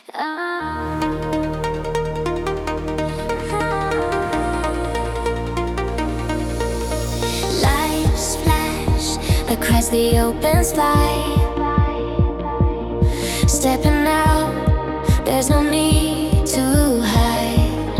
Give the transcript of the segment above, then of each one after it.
Lights flash across the open sky. Stepping out, there's no need to hide.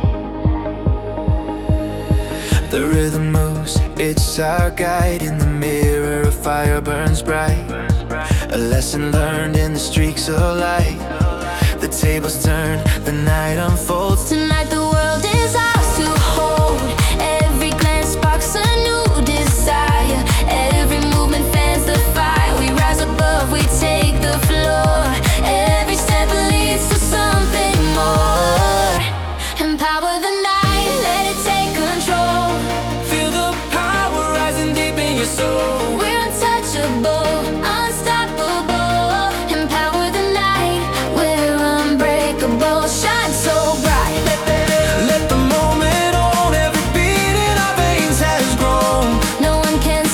The rhythm moves, it's our guide. In the mirror, a fire burns bright. A lesson learned in the streaks of light. The tables turn, the night unfolds. Tonight the world is ours to hold. Every glance sparks a new desire. Every movement fans the fire. We rise above, we take the floor. Every step leads to something more. Empower the night, let it take control. Feel the power rising deep in your soul. We're untouchable, unstoppable. Empower the night, we're unbreakable. Shine so bright. Let the moment own every beat in our veins has grown. No one can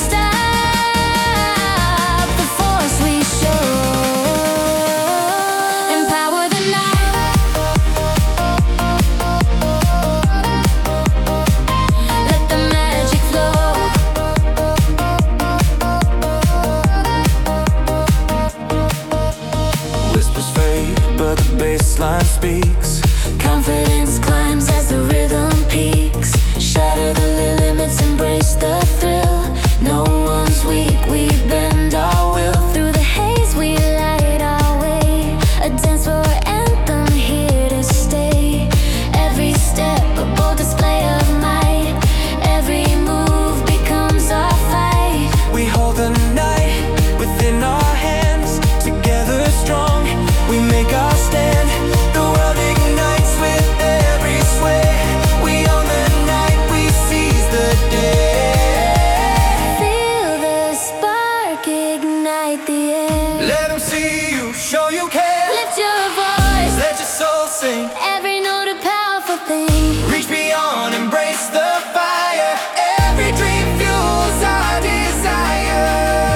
stop the force we show. Empower the night. Let the magic flow. Whispers fade, but the bassline speaks. Confidence climbs as the rhythm peaks. Shatter the limits, embrace the thrill. No one's weak, we bend our will. Through the haze we light our way. A dance floor anthem here to stay. Every step a bold display of might. Every move becomes our fight. We hold the night within our hands. Together strong, we make our stand. The world ignites with every sway. We own the night, we seize the day. Feel the spark ignite the air. Let them see you, show you care. Lift your voice. Let your soul sing. Every note a powerful thing. Reach beyond, embrace the fire. Every dream fuels our desire.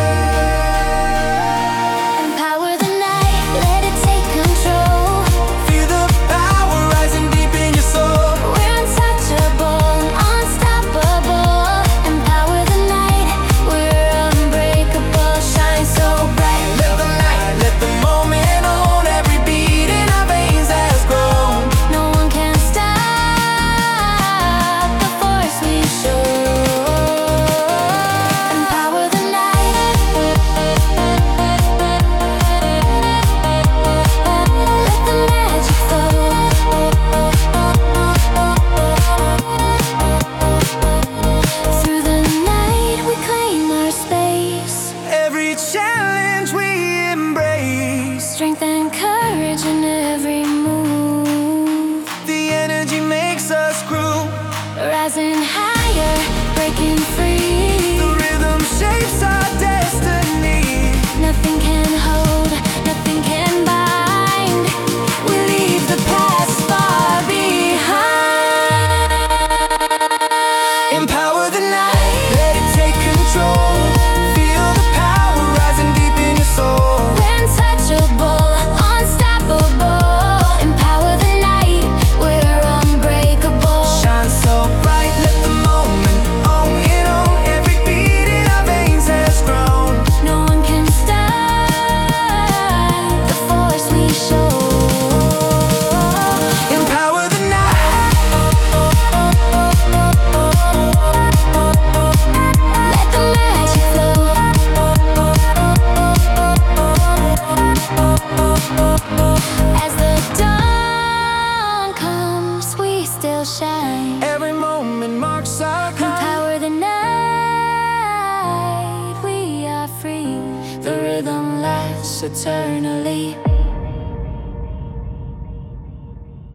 Empower the night, let it take control. Feel the power rising deep in your soul. We're untouchable, unstoppable. Empower the night, we're unbreakable. Shine so bright. Let the night, let the moment own every beat in our veins has grown. No one can stop the force we show. Empower the night. Let the magic flow. Through the night we claim our space. Every challenge we embrace. Strength and courage in every move. The energy makes us grow. Rising higher, breaking free. The rhythm shapes our destiny. Nothing can hold, nothing can bind. We leave the past far behind. Empower the night, let it take control. Feel the power rising deep in your soul. We're untouchable, unstoppable. Empower the night, we're unbreakable. Shine so bright, let the moment own it on. Every beat in our veins has grown. No one can stop the force we show. Empower the night. Let the magic flow. As the dawn comes, we still shine. Every moment marks our climb. Empower the night, we are free. The rhythm lasts eternally.